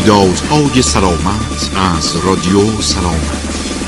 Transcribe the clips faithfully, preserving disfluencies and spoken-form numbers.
رویدادهای سلامت از رادیو سلامت.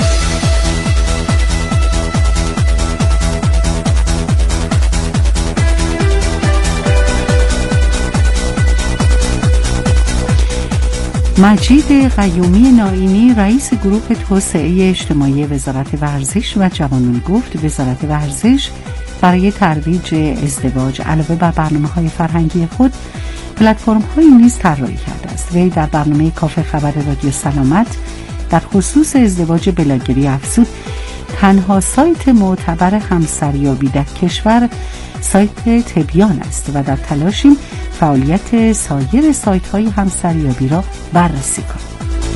مجید قیومی نائینی رئیس گروه توسعه اجتماعی وزارت ورزش و جوانان گفت وزارت ورزش برای ترویج ازدواج علاوه بر برنامه‌های فرهنگی خود پلتفرم‌هایی نیز طراحی کرده است. وی در برنامه کافه خبر رادیو سلامت در خصوص ازدواج بلاگری افزود تنها سایت معتبر همسریابی در کشور سایت تبیان است و در تلاشیم فعالیت سایر سایت‌های همسریابی را بررسی کنیم.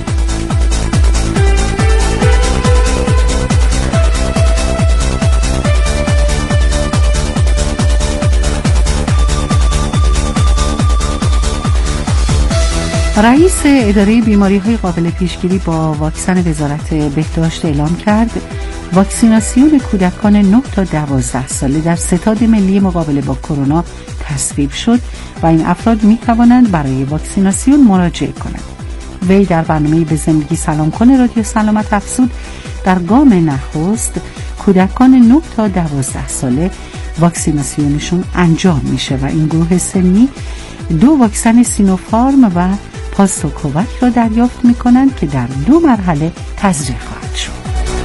رئیس اداره بیماری‌های قابل پیشگیری با واکسن وزارت بهداشت اعلام کرد واکسیناسیون کودکان نه تا دوازده ساله در ستاد ملی مقابله با کرونا تصویب شد و این افراد می توانند برای واکسیناسیون مراجعه کنند. وی در برنامه به زندگی سلام کنه رادیو سلامت افزود در گام نخست کودکان نه تا دوازده ساله واکسیناسیونشون انجام میشه و این گروه سنی دو واکسن سینوفارم و پاستوکووک را دریافت میکنند که در دو مرحله تزریق خواهد شد.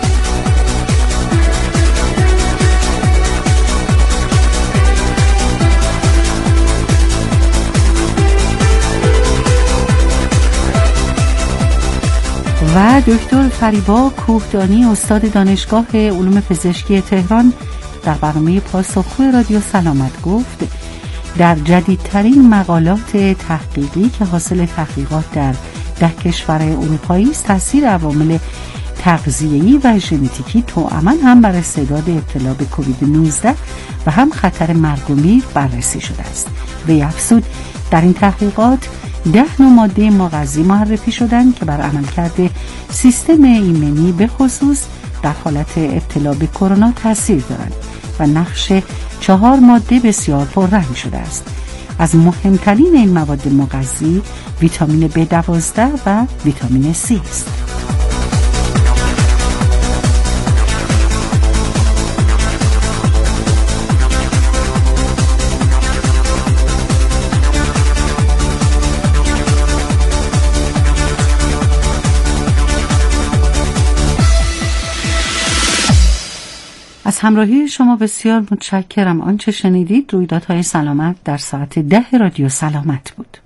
و دکتر فریبا کوهدانی استاد دانشگاه علوم پزشکی تهران در برنامه پاسخگو رادیو سلامت گفت در جدیدترین مقالات تحقیقی که حاصل تحقیقات در ده کشور اروپایی است تاثیر عوامل تغذیه‌ای و ژنتیکی توأماً هم بر استعداد ابتلا به کووید نوزده و هم خطر مرگ و میر بررسی شده است. وی افزود در این تحقیقات ده نوع ماده مغذی معرفی شدند که بر عملکرد سیستم ایمنی به خصوص در حالت ابتلا به کرونا تاثیر دارند و نقش چهار ماده بسیار پررنگ شده است. از مهمترین این مواد مغذی ویتامین بی دوازده و ویتامین سی است. از همراهی شما بسیار متشکرم. آنچه شنیدید رویدادهای سلامت در ساعت ده رادیو سلامت بود.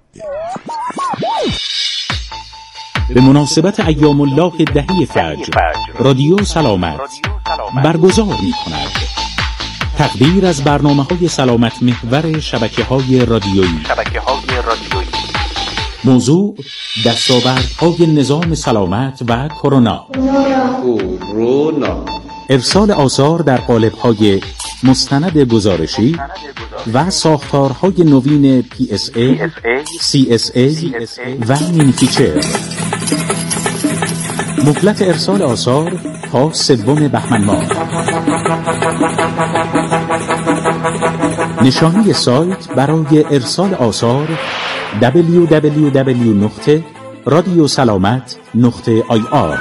به مناسبت ایام الله دهی فجر رادیو سلامت برگزار می کند تقدیر از برنامه‌های سلامت محور شبکه‌های رادیویی. موضوع دستاوردهای نظام سلامت و کرونا. ارسال آثار در قالب‌های مستند گزارشی و ساختارهای نوین پی اس ای، سی اس ای و مینی فیچر. مهلت ارسال آثار تا سوم بهمن ماه. نشانی سایت برای ارسال آثار دبلیو دبلیو دبلیو نقطه رادیو سلامت نقطه آی آر.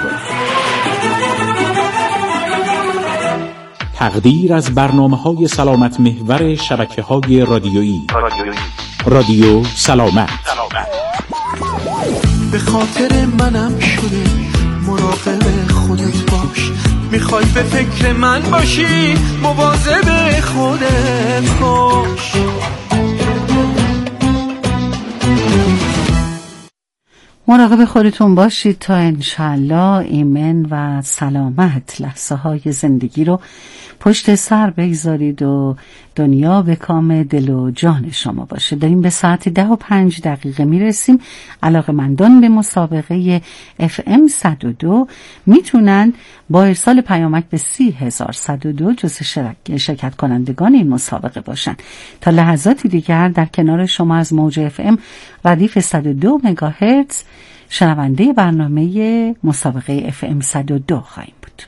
تقدیر از برنامه‌های سلامت محور شبکه‌های رادیویی. رادیو سلامت. به خاطر منم شده مراقب خودت باش، میخوای به فکر من باشی مواظب خودت باش. مراقب خودتون باشید تا انشالله ایمن و سلامت لحظه های زندگی رو پشت سر بگذارید و دنیا به کام دل و جان شما باشه. داریم به ساعت ده و پنج دقیقه میرسیم. علاقه‌مندان به مسابقه اف ام صد و دو میتونن با ارسال پیامک به سی هزار صد و دو جز شرکت کنندگان این مسابقه باشن. تا لحظاتی دیگر در کنار شما از موج اف ام ردیف صد و دو مگاهرتز شنونده برنامه مسابقه اف ام صد و دو خواهیم بود.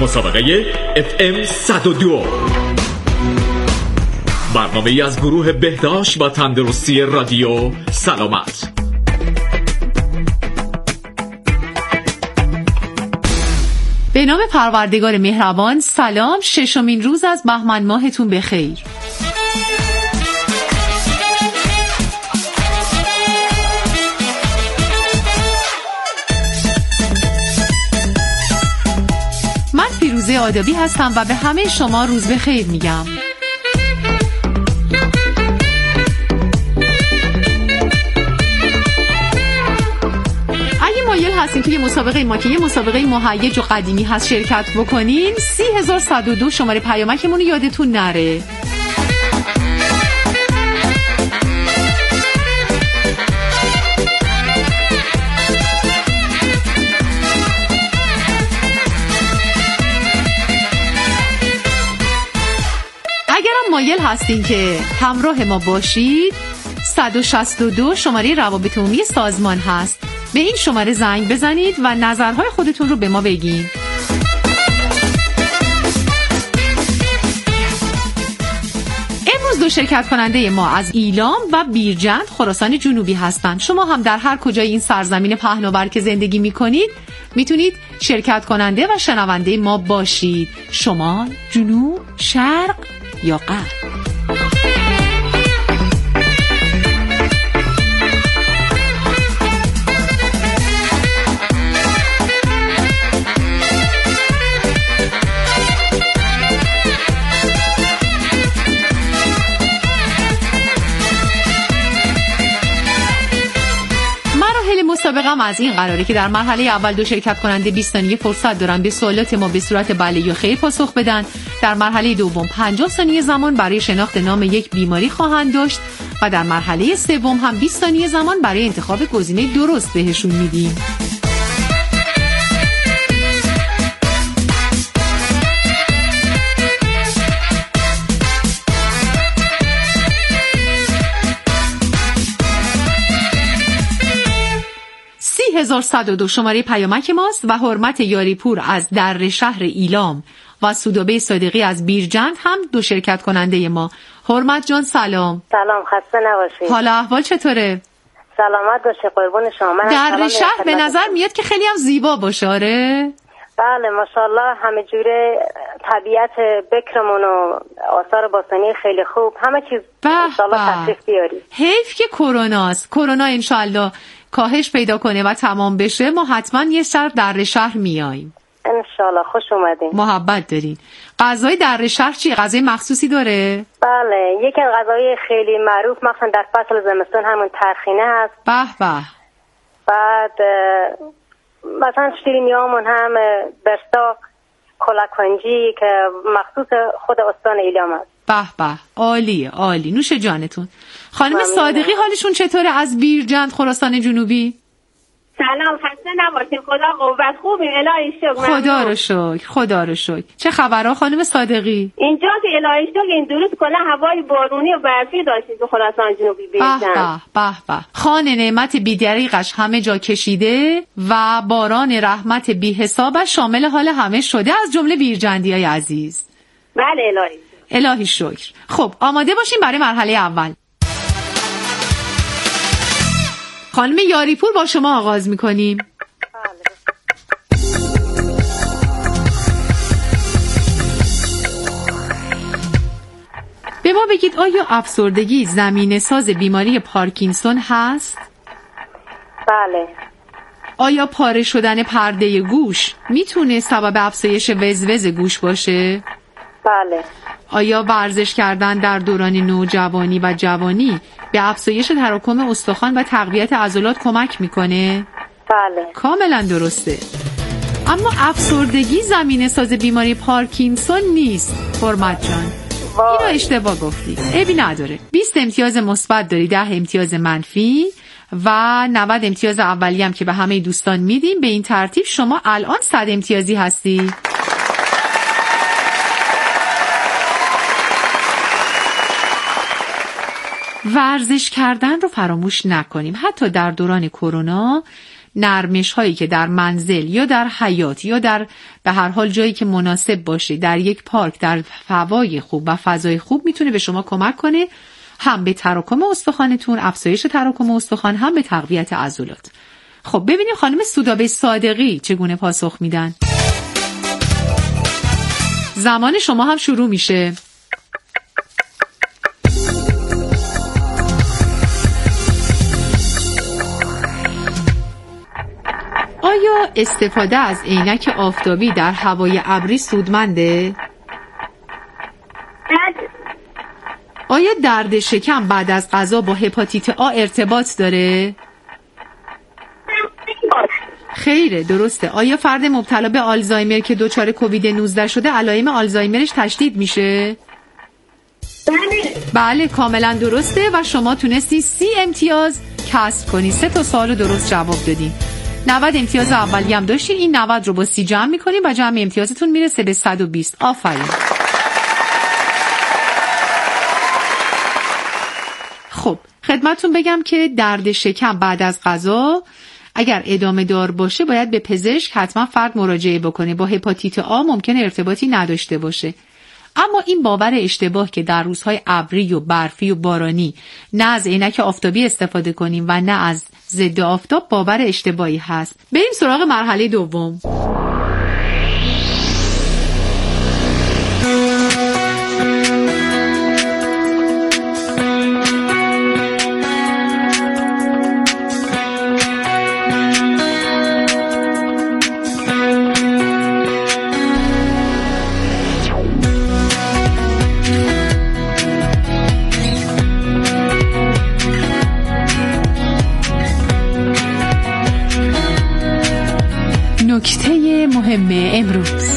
مسابقه اف ام صد و دو، برنامه‌ای از گروه بهداشت و تندرستی رادیو سلامت. به نام پروردگار مهربان. سلام، ششمین روز از بهمن ماهتون بخیر. من فیروزه آدابی هستم و به همه شما روز بخیر میگم. مایل هستین توی مسابقه ما که یه مسابقه مهیج و قدیمی هست شرکت بکنین، سی هزار صد و دو شماره پیامکمون رو یادتون نره. اگرم مایل هستین که همراه ما باشید، صد و شصت و دو شماره روابط عمومی سازمان هست. به این شماره زنگ بزنید و نظرهای خودتون رو به ما بگین. امروز دو شرکت کننده ما از ایلام و بیرجند خراسان جنوبی هستند. شما هم در هر کجای این سرزمین پهناور که زندگی میکنید میتونید شرکت کننده و شنونده ما باشید. شمال، جنوب، شرق یا غرب. مسابقه از این قراره که در مرحله اول دو شرکت کننده بیست ثانیه فرصت دارن به سوالات ما به صورت بله یا خیر پاسخ بدن. در مرحله دوم پنجاه ثانیه زمان برای شناخت نام یک بیماری خواهند داشت و در مرحله سوم هم بیست ثانیه زمان برای انتخاب گزینه درست بهشون میدیم. سی هزار صد و دو شماره پیامک ماست و حرمت یاریپور از در شهر ایلام و سودابه صادقی از بیرجند هم دو شرکت کننده ما. حرمت جان سلام. سلام، خسته نباشید. حالا احوال چطوره؟ سلامت باشه قربون شما. در شهر به نظر میاد که خیلی هم زیبا باشه. آره بله ماشاءالله، همه جوره طبیعت بکرمون و آثار باستانی خیلی خوب، همه چیز انشالله تشریف بیاری. حیف که کروناست. کرونا انشالله کاهش پیدا کنه و تمام بشه، ما حتما یه سر در شهر میاییم انشالله. خوش اومدین. محبت دارین. غذای در شهر چی؟ غذای مخصوصی داره؟ بله، یکی از غذای خیلی معروف مثلا در فصل زمستان همون ترخینه هست. به به. بعد مثلا شیرینیامون هم برساق، کلکنجی که مخصوص خود استان ایلام است. به به، عالیه عالی، نوش جانتون. خانم صادقی حالشون چطوره از بیرجند خراسان جنوبی؟ سلام، خسته نباشید. خدا قوت، خوبیم الهی شکر. خدا رو شکر، خدا رو شکر. چه خبرها خانم صادقی؟ اینجا که الهی شکر این درست کلا هوای بارونی و برفی داشتید تو خراسان جنوبی بیرجند. به به به. خان نعمت بی‌دریغش همه جا کشیده و باران رحمت بی حسابش شامل حال همه شده، از جمله بیرجندیای عزیز. بله الهی الهی شکر. خب آماده باشیم برای مرحله اول. خانم یاریپور با شما آغاز میکنیم. به ما بگید آیا افسردگی زمینه ساز بیماری پارکینسون هست؟ بله. آیا پاره شدن پرده گوش میتونه سبب افزایش وزوز گوش باشه؟ بله. آیا ورزش کردن در دوران نوجوانی و جوانی به افزایش تراکم استخوان و تقویت عضلات کمک میکنه؟ بله. کاملا درسته. اما افسردگی زمینه ساز بیماری پارکینسون نیست. حرمت جان، اینو اشتباه گفتی. عیبی نداره. بیست امتیاز مثبت داری، ده امتیاز منفی و نود امتیاز اولی هم که به همه دوستان میدیم. به این ترتیب شما الان صد امتیازی هستی. ورزش کردن رو فراموش نکنیم. حتی در دوران کرونا نرمش هایی که در منزل یا در حیاط یا در به هر حال جایی که مناسب باشه، در یک پارک، در هوای خوب و فضای خوب میتونه به شما کمک کنه، هم به تراکم استخوانتون، افزایش تراکم استخوان، هم به تقویت عضلات. خب ببینیم خانم سودابه صادقی چگونه پاسخ میدن. زمان شما هم شروع میشه. آیا استفاده از عینک آفتابی در هوای ابری سودمنده؟ آیا درد شکم بعد از غذا با هپاتیت آ ارتباط داره؟ خیره، درسته. آیا فرد مبتلا به آلزایمر که دچار کووید نوزده شده علائم آلزایمرش تشدید میشه؟ بله. بله کاملا درسته و شما تونستی سی امتیاز کسب کنی. سه تا سوال درست جواب دادین. نود امتیاز اولی هم داشتین. این نود رو با سی جمع میکنیم و جمع امتیازتون میرسه به صد و بیست. آفرین. خب خدمتتون بگم که درد شکم بعد از غذا اگر ادامه دار باشه باید به پزشک حتما فرد مراجعه بکنه. با هپاتیت آ ممکنه ارتباطی نداشته باشه. اما این باور اشتباه که در روزهای ابری و برفی و بارانی نه از عینک آفتابی استفاده کنیم و نه از ضد آفتاب باور اشتباهی هست. بریم سراغ مرحله دوم. نکته مهم امروز.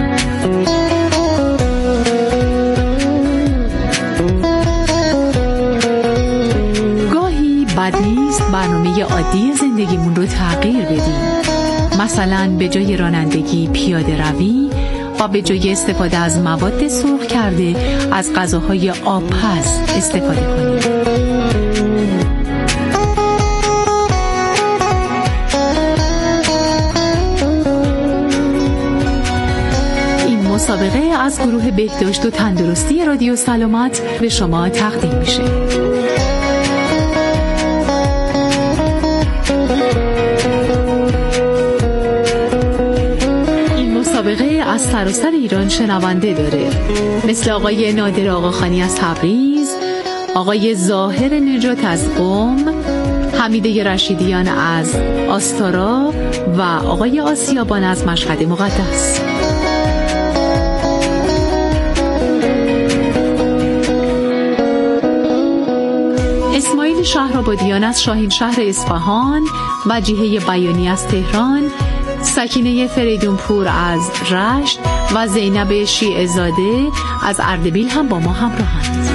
گاهی بد نیست برنامه عادی زندگیمون رو تغییر بدیم. مثلا به جای رانندگی پیاده روی و به جای استفاده از مواد سرخ کرده از غذاهای آبپز استفاده کنیم. مسابقه از گروه بهداشت و تندرستی رادیو سلامت به شما تقدیم میشه. این مسابقه از سراسر ایران شنونده داره، مثل آقای نادر آقاخانی از تبریز، آقای ظاهر نجات از قم، حمیده رشیدیان از آستارا و آقای آسیابان از مشهد مقدس. اسماعیل شهرآبادیان از شاهین شهر اصفهان، وجیه بیانی از تهران، سکینه فریدونپور از رشت و زینب شیعه زاده از اردبیل هم با ما همراهند.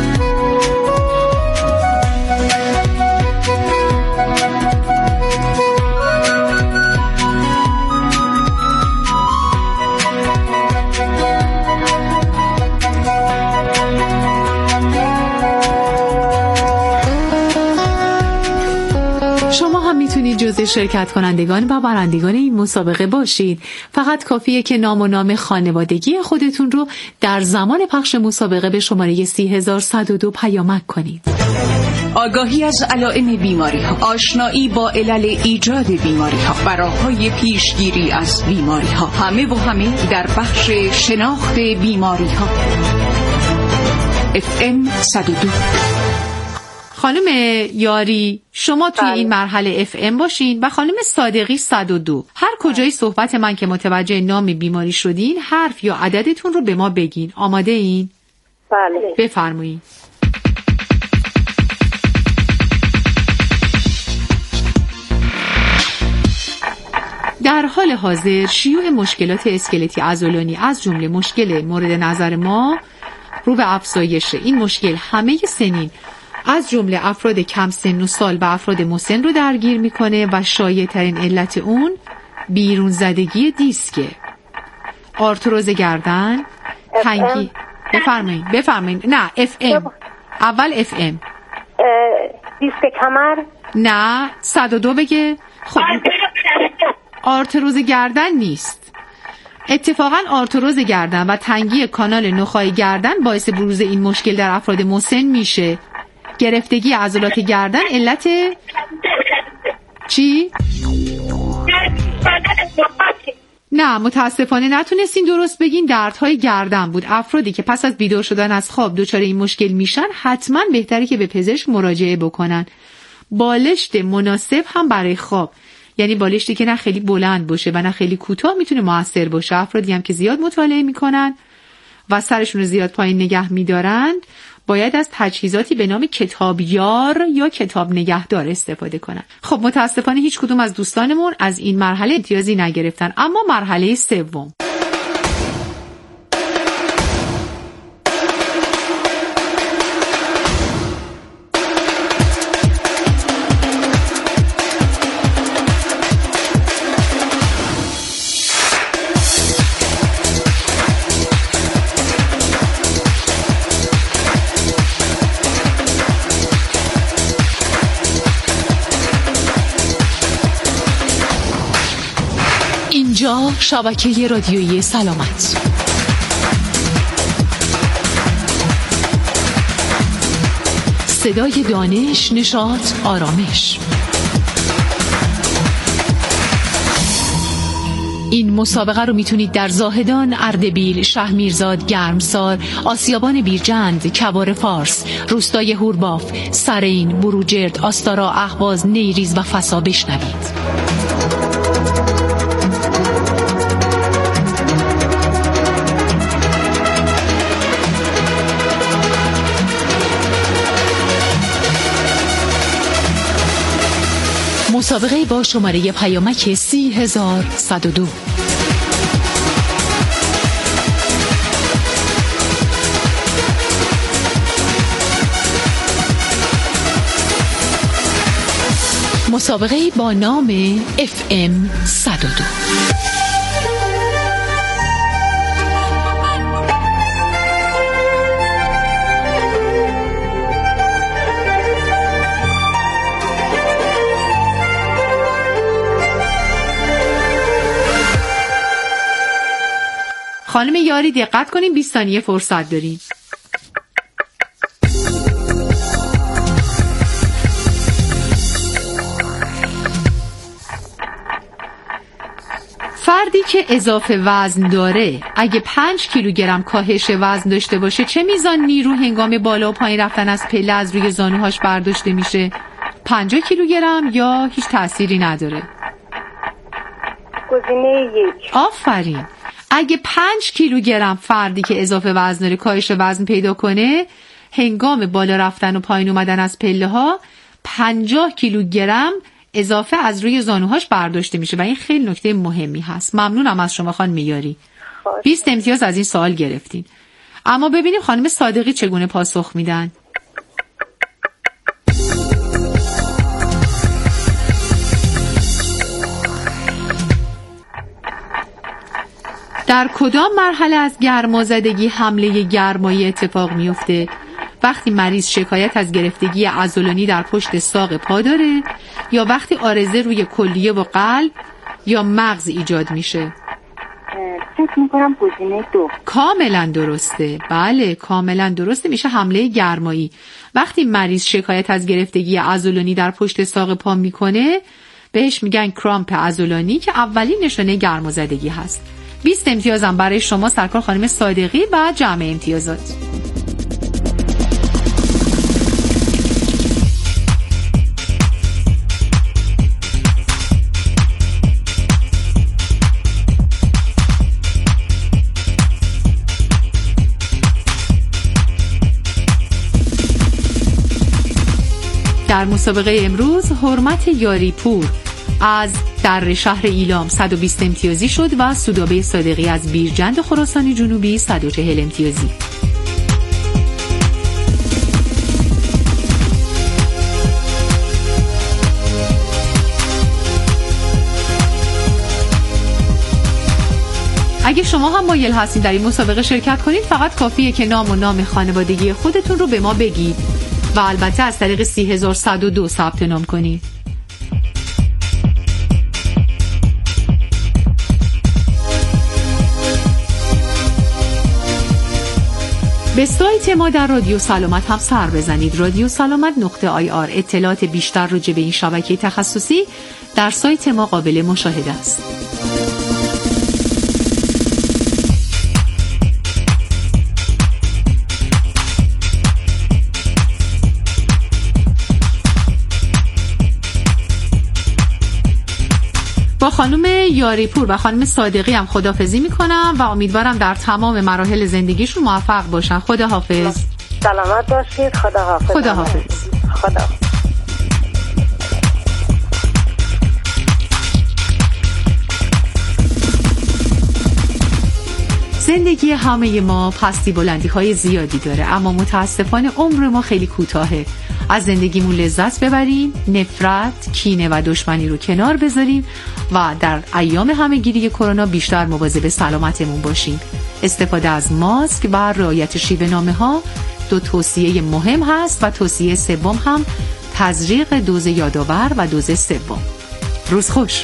میتونید جزء شرکت کنندگان و برندگان این مسابقه باشید. فقط کافیه که نام و نام خانوادگی خودتون رو در زمان پخش مسابقه به شماره سی هزار و صد و دو پیامک کنید. آگاهی از علائم بیماری ها، آشنایی با علل ایجاد بیماری ها و راه‌های پیشگیری از بیماری ها، همه و همه در بخش شناخت بیماری ها. اف ام صد و دو. خانم یاری شما توی این مرحله اف ام باشین و خانم صادقی صد و دو. هر کجای صحبت من که متوجه نام بیماری شدین حرف یا عددتون رو به ما بگین. آماده این؟ بله. بفرمایید. در حال حاضر شیوع مشکلات اسکلتی عضلانی از جمله مشکل مورد نظر ما رو به افزایشه. این مشکل همه سنین از جمله افراد کم سن و سال و افراد مسن رو درگیر میکنه و شایع ترین علت اون بیرون زدگی دیسکه، آرتروز گردن، تنگی. بفرمایید بفرمایید. نه اف ام. اول اف ام. دیسک کمر. نه صد و دو بگه. خب آرتروز گردن نیست. اتفاقا آرتروز گردن و تنگی کانال نخاع گردن باعث بروز این مشکل در افراد مسن میشه. گرفتگی عضلات گردن علت چی؟ نه متاسفانه نتونستین درست بگین، دردهای گردن بود. افرادی که پس از بیدار شدن از خواب دچار این مشکل میشن حتما بهتره که به پزشک مراجعه بکنن. بالشت مناسب هم برای خواب، یعنی بالشتی که نه خیلی بلند باشه و نه خیلی کوتاه، میتونه موثر باشه. افرادی هم که زیاد مطالعه میکنن و سرشون رو زیاد پایین نگه میدارند باید از تجهیزاتی به نام کتابیار یا کتاب نگهدار استفاده کنن. خب متاسفانه هیچ کدوم از دوستانمون از این مرحله امتیازی نگرفتن. اما مرحله سوم، اینجا شبکه رادیویی سلامت. صدای دانش، نشاط، آرامش. این مسابقه رو میتونید در زاهدان، اردبیل، شهرمیرزاد، گرمسار، آسیابان بیرجند، کوار فارس، روستای هورباف، سرین، بروجرد، آستارا، اهواز، نیریز و فسا بشنوید. مسابقه با شماره پیامک سی هزار صد و دو. مسابقه با نام اف ام صد و دو. خانم یاری دقت کنیم، بیست ثانیه فرصت داریم. فردی که اضافه وزن داره اگه پنج کیلوگرم کاهش وزن داشته باشه چه میزان نیرو هنگام بالا و پایین رفتن از پله از روی زانوهاش برداشته میشه؟ پنجاه کیلوگرم یا هیچ تأثیری نداره؟ گزینه یک. آفرین. اگه پنج کیلوگرم فردی که اضافه وزن داره کاهش وزن پیدا کنه، هنگام بالا رفتن و پایین اومدن از پله ها پنجاه کیلوگرم اضافه از روی زانوهاش برداشته میشه و این خیلی نکته مهمی هست. ممنونم از شما خانم میاری. بیست امتیاز از این سوال گرفتین. اما ببینیم خانم صادقی چگونه پاسخ میدن. در کدام مرحله از گرمازدگی حمله گرمایی اتفاق میفته؟ وقتی مریض شکایت از گرفتگی عضلانی در پشت ساق پا داره، یا وقتی عارضه روی کلیه و قلب یا مغز ایجاد میشه؟ فکر میکنم گزینه دو. کاملا درسته. بله کاملا درسته، میشه حمله گرمایی. وقتی مریض شکایت از گرفتگی عضلانی در پشت ساق پا میکنه بهش میگن کرامپ عضلانی که اولین نشانه گرمازدگی هست. بیست امتیازم برای شما سرکار خانم صادقی و جمع امتیازات. در مسابقه امروز حرمت یاری پور از در شهر ایلام صد و بیست امتیازی شد و سودابه صادقی از بیرجند خراسان جنوبی صد و چهل امتیازی. اگه شما هم مایل هستید در این مسابقه شرکت کنید فقط کافیه که نام و نام خانوادگی خودتون رو به ما بگید و البته از طریق سی هزار صد و دو ثبت نام کنید. به سایت ما در رادیو سلامت هم سر بزنید، رادیو سلامت نقطه آی آر. اطلاعات بیشتر راجع به این شبکه تخصصی در سایت ما قابل مشاهده است. با خانم یاریپور و خانم صادقی هم خداحافظی میکنم و امیدوارم در تمام مراحل زندگیشون موفق باشن. خداحافظ. سلامت باشید. خداحافظ. خداحافظ. خدا. زندگی همه ما پستی بلندی های زیادی داره، اما متاسفانه عمر ما خیلی کوتاهه. از زندگیمون لذت ببریم، نفرت، کینه و دشمنی رو کنار بذاریم و در ایام همه‌گیری کرونا بیشتر مواظب سلامتمون باشیم. استفاده از ماسک و رعایت شیوه‌نامه‌ها دو توصیه مهم هست و توصیه سوم هم تزریق دوز یادآور و دوز سوم. روز خوش.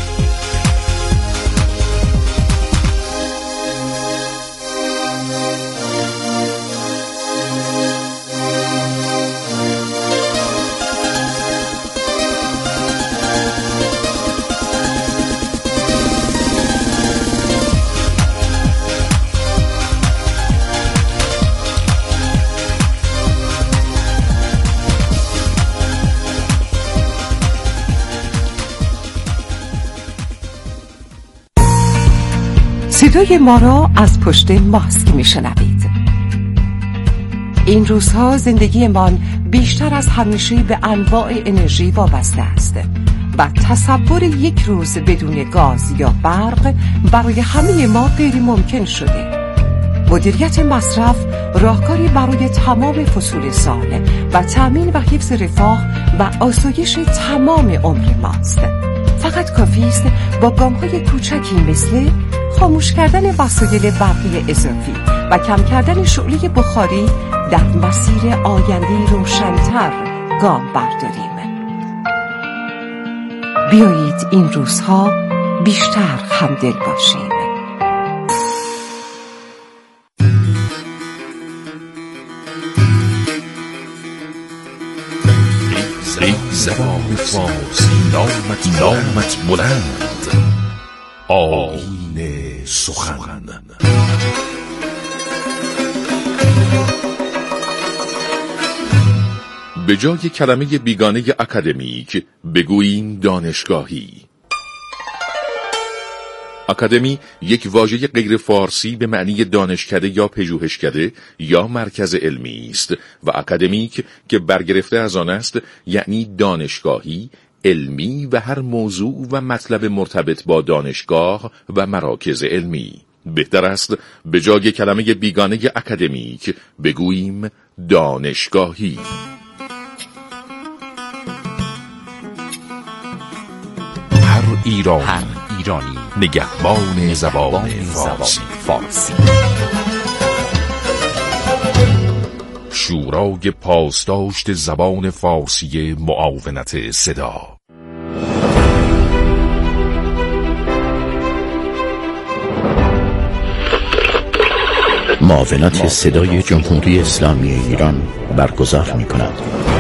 صدای ما را از پشت ماسک میشنوید. این روزها زندگیمان بیشتر از همیشه به انواع انرژی وابسته است و تصور یک روز بدون گاز یا برق برای همه ما غیر ممکن شده. مدیریت مصرف راهکاری برای تمام فصول سال و تامین و حفظ رفاه و آسایش تمام عمر ماست. فقط کافی است با گام‌های کوچکی مثل خاموش کردن وسایل برقی اضافی و کم کردن شعله بخاری در مسیر آینده روشن‌تر گام برداریم. بیایید این روزها بیشتر همدل باشیم. ای زبان فارسی نامت نامت بلند، آیین سخن. به جای کلمه بیگانه اکادمیک بگوییم دانشگاهی. اکادمی یک واژه غیر فارسی به معنی دانشکده یا پژوهشکده یا مرکز علمی است و اکادمیک که برگرفته از آن است یعنی دانشگاهی، علمی و هر موضوع و مطلب مرتبط با دانشگاه و مراکز علمی. بهتر است به جای کلمه بیگانه اکادمیک بگوییم دانشگاهی. هر ایرانی, هر ایرانی نگهبان زبان فارسی. فارسی شورای پاسداشت زبان فارسی معاونت صدا. معاونت صدای جمهوری اسلامی ایران برگزار می کند.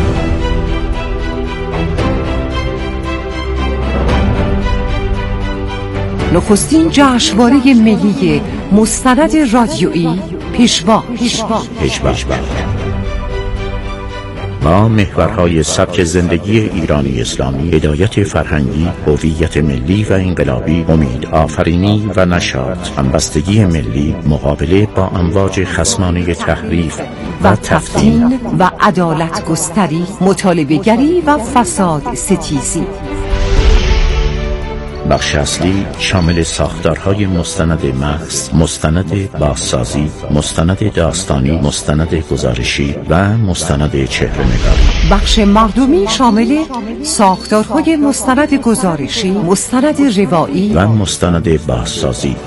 نخستین جشنواره ملی مستند رادیویی پیشوا. پیشوا ما محورهای سبک زندگی ایرانی اسلامی، هدایت فرهنگی، هویت ملی و انقلابی، امید آفرینی و نشاط، همبستگی ملی، مقابله با امواج خصمانه تحریف و تفتین و عدالت گستری، مطالبه گری و فساد ستیزی. بخش اصلی شامل ساختارهای مستند محض، مستند بازسازی، مستند داستانی، مستند گزارشی و مستند چهره‌نگاری. بخش مردمی شامل ساختارهای مستند گزارشی، مستند روایی و مستند بازسازی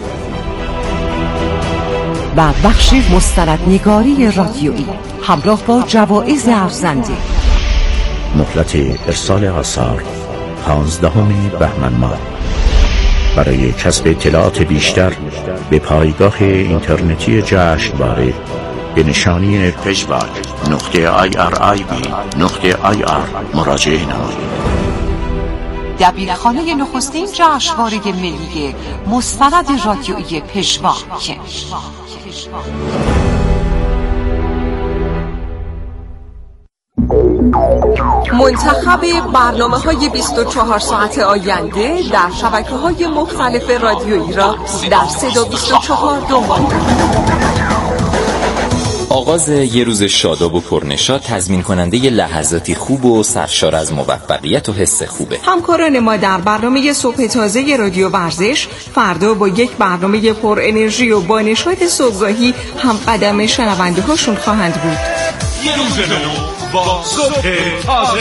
و بخش مستندنگاری رادیویی همراه با جوایز ارزنده. مهلت ارسال آثار پانزدهم بهمن ماه. برای کسب اطلاعات بیشتر به پایگاه اینترنتی جشنواره به نشانی پژواک نقطه آی آر آی بی نقطه آی آر مراجعه نمایید. دبیرخانه نخستین جشنواره ملی مستند رادیویی پژواک. منتخب برنامه‌های بیست و چهار ساعت آینده در شبکه‌های مختلف رادیویی را در صدا بیست و چهار دنبال کنید. آغاز یه روز شاداب و پرنشاط تضمین کننده ی لحظاتی خوب و سرشار از موفقیت و حس خوبه. همکاران ما در برنامه صبح تازه رادیو ورزش فردا با یک برنامه پر انرژی و با نشاط صبحگاهی هم قدم شنونده هاشون خواهند بود. یه روز نو با صبح تازه.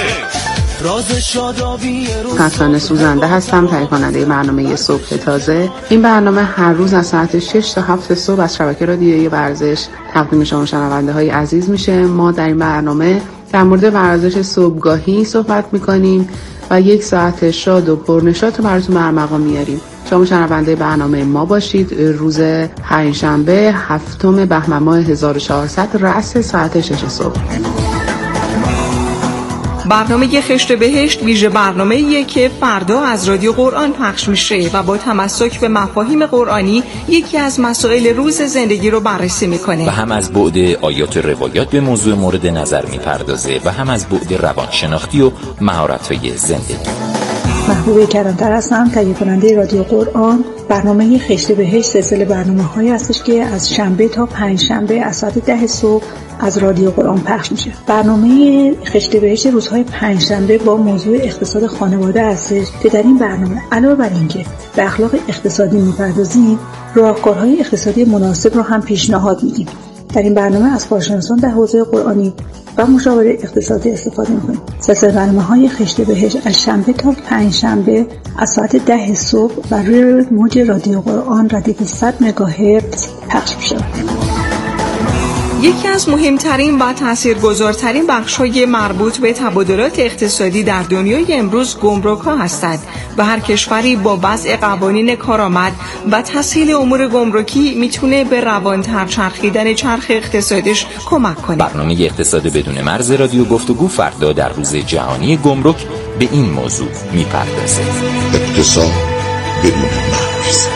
حسن سوزنده هستم، تهیه کننده برنامه صبح تازه. این برنامه هر روز از ساعت شش تا هفت صبح از شبکه رادیویی ورزش تقدیم شما شنونده های عزیز میشه. ما در این برنامه در مورد ورزش صبحگاهی صحبت میکنیم و یک ساعت شاد و پرنشاط رو براتون برمقام میاریم. شما شنونده برنامه ما باشید. روز پنجشنبه هفتم بهمن ماه هزار و چهارصد رأس ساعت شش صبح. برنامه خشت بهشت ویژه برنامه‌ایه که فردا از رادیو قرآن پخش میشه و با تمسک به مفاهیم قرآنی یکی از مسائل روز زندگی رو بررسی میکنه و هم از بعد آیات و روایات به موضوع مورد نظر میپردازه و هم از بعد روانشناختی و مهارت‌های زندگی. محبوب کلانتر هستم، تهیه کننده رادیو قرآن. برنامه خشت بهشت سلسله برنامه‌هایی هستش که از شنبه تا پنجشنبه از ساعت ده صبح از رادیو قرآن پخش میشه. برنامه خشت بهشت روزهای پنجشنبه با موضوع اقتصاد خانواده هستش که در این برنامه علاوه بر اینکه به اخلاق اقتصادی میپردازیم، راهکارهای اقتصادی مناسب رو هم پیشنهاد میدیم. در این برنامه از کارشناسان در حوزه قرآنی و مشاور اقتصادی استفاده می‌کنیم. سلسله برنامه‌های خشت بهشت از شنبه تا پنجشنبه از ساعت ده صبح بر روی موج رادیو قرآن رادیو صد مگاهرتز پخش میشه. یکی از مهمترین و تاثیرگذارترین بخش‌های مربوط به تبادلات اقتصادی در دنیای امروز گمرک‌ها هستند و هر کشوری با وضع قوانین کارآمد و تسهیل امور گمرکی میتونه به روان‌تر چرخیدن چرخ اقتصادیش کمک کنه. برنامه اقتصاد بدون مرز رادیو گفتگو فردا در روز جهانی گمرک به این موضوع میپردازه. اقتصاد بدون مرز.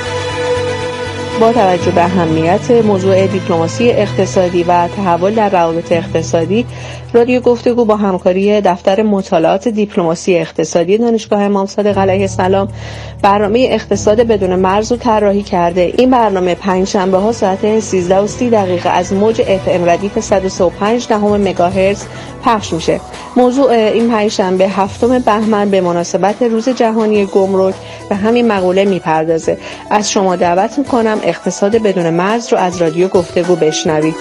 با توجه به اهمیت موضوع دیپلماسی اقتصادی و تحول در روابط اقتصادی، رادیو گفتگو با همکاری دفتر مطالعات دیپلماسی اقتصادی دانشگاه امام صادق علیه السلام برنامه اقتصاد بدون مرز رو طراحی کرده. این برنامه پنجشنبه ها ساعت سیزده و سی دقیقه از موج اف ام ردیف صد و سه و پنج دهم مگاهرتز پخش میشه. موضوع این پنجشنبه هفتم بهمن به مناسبت روز جهانی گمرک به همین مقوله میپردازه. از شما دعوت میکنم اقتصاد بدون مرز رو از رادیو گفتگو بشنوید.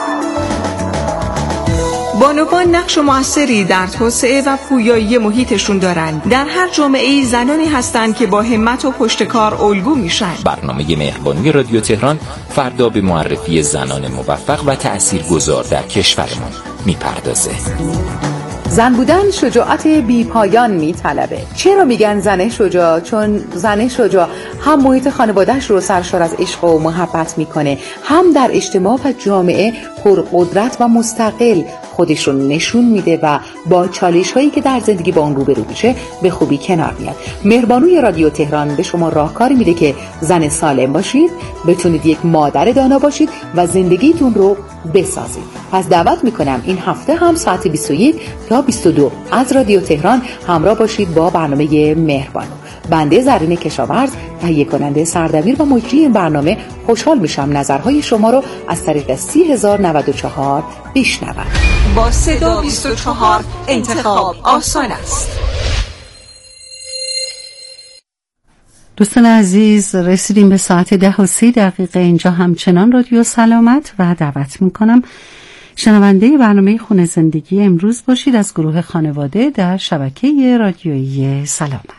بانوان نقش موثری در توسعه و پویایی محیطشون دارند. در هر جامعه‌ای زنانی هستند که با همت و پشتکار الگو میشن. برنامه مهربانی رادیو تهران فردا به معرفی زنان موفق و تأثیرگذار در کشورمان میپردازه. زن بودن شجاعت بی پایان می طلبه. چرا میگن زن شجاع؟ چون زن شجاع هم محیط خانوادهش رو سرشار از عشق و محبت میکنه، هم در اجتماع و جامعه پرقدرت و مستقل خودش رو نشون میده و با چالش هایی که در زندگی با اون روبرو میشه به خوبی کنار میاد. مهربانوی رادیو تهران به شما راهکاری میده که زن سالم باشید، بتونید یک مادر دانا باشید و زندگیتون رو بسازید. پس دعوت میکنم این هفته هم ساعت بیست و یک تا بیست و دو از رادیو تهران همراه باشید با برنامه مهربانو. بنده زرین کشاورز، تهیه کننده سردبیر و مجری این برنامه، خوشحال میشم نظرهای شما رو از طریق سی هزار و نود و چهار بشنوم. با صدا بیست و چهار انتخاب آسان است. دوستان عزیز، رسیدیم به ساعت ده و سی دقیقه. اینجا همچنان رادیو سلامت و دعوت میکنم شنونده برنامه خونه زندگی امروز باشید از گروه خانواده در شبکه رادیویی سلامت.